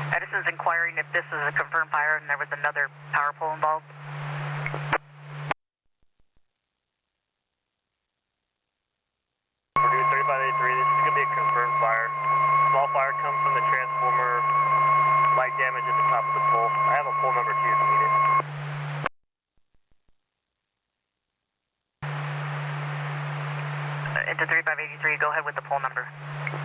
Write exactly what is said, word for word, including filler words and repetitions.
Edison's inquiring if this is a confirmed fire and there was another power pole involved. Purdue thirty-five eighty-three, this is going to be a confirmed fire. Small fire comes from the transformer, light damage at the top of the pole. I have a pole number two if you need it. Into thirty-five eighty-three, go ahead with the pole number.